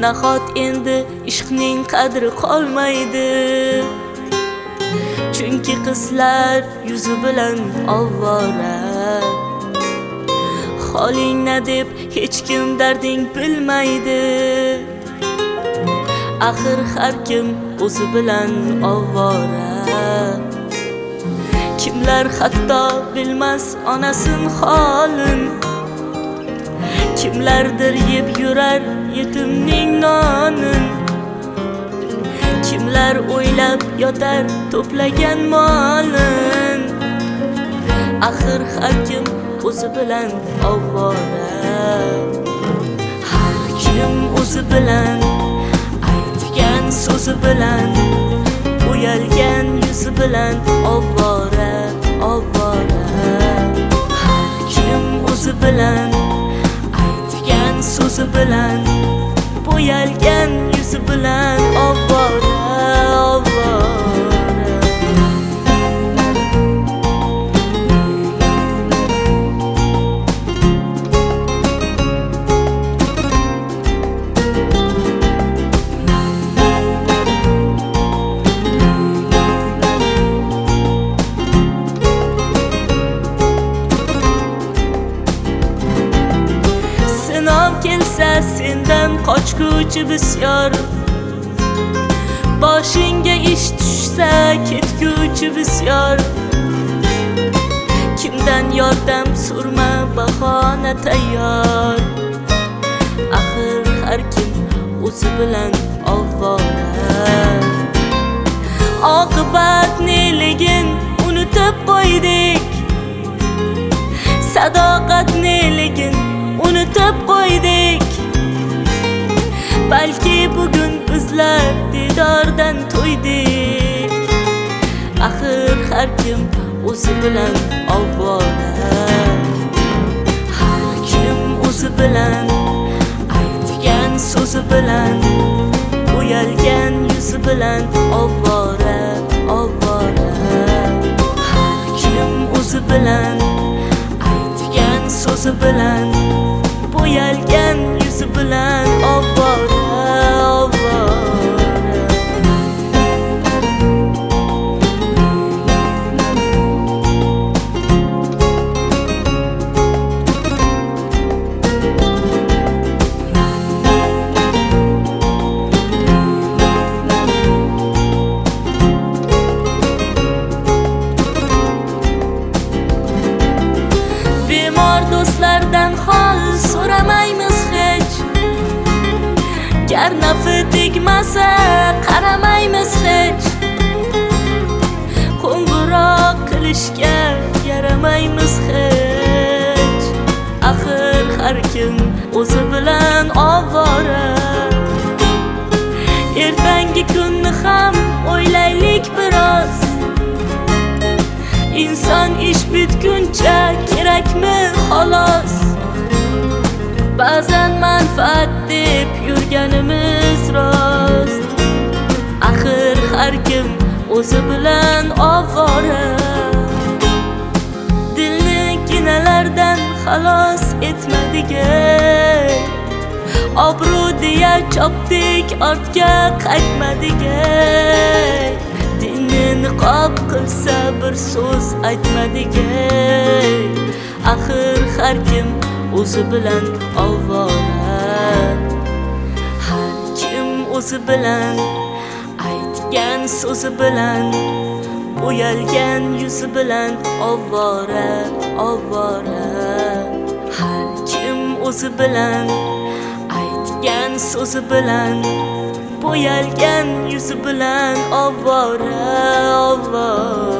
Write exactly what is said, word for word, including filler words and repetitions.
nahot endi ishqning qadri qolmaydi. Chunki qizlar yuzi bilan ovvora, holing na deb hech kim darding bilmaydi. Axir har kim o'zi bilan ovvora. Kimlar hatto bilmas onasin holin, kimlardir yeb yurar yetimning nonin, kimlar o'ylab yotar to'plagan molin. Axir har kim o'zi bilan ovvora. Har kim o'zi bilan aytgan so'zi bilan, bo'yalgan yuzi bilan ovvora, ovvora. Har kim o'zi bilan aytgan so'zi bilan, bo'yalgan yuzi bilan ovvora, ovvora. Kelsa sendan qochguvchi bisyor, boshingga ish tushsa ketguvchi bisyor. Kimdan yordam so'rma, bahona tayyor. Axir har kim o'zi bilan ovvora. Oqibat neligin unutib qo'ydik, sadoqat neligin unutib qo'ydik. Balki bugun bizlar didordan to'ydik. Axir har kim o'zi bilan ovvora. Har kim o'zi bilan aytgan so'zi bilan, bo'yalgan yuzi bilan ovvora, ovvora. Har kim o'zi bilan aytgan so'zi bilan, bo'yalgan yuzi bilan ovvora, ovvora. Bemor do'stlardan hol so'ramaymiz hech, gar nafi tegmasa qaramaymiz hech. Qo'ng'iroq qilishga yaramaymiz hech. Axir har kim o'zi bilan ovvora. Ertangi kunni ham o'ylaylik biroz. Inson ish bitguncha kerakmi xolos. Ba'zan manfaat deb yurganimiz rost. Axir har kim o'zi bilan ovvora. Dilni kinalardan xalos etmadigay, obro' deya chopdik ortga qaytmadigay. Dinni niqob qilsa bir so'z aytmadigay. Axir har kim o'zi bilan ovvora. Har kim o'zi bilan aytgan so'zi bilan, bo'yalgan yuzi bilan ovvora, ovvora. Har kim o'zi bilan aytgan so'zi bilan, bo'yalgan yuzi bilan ovvora, ovvora.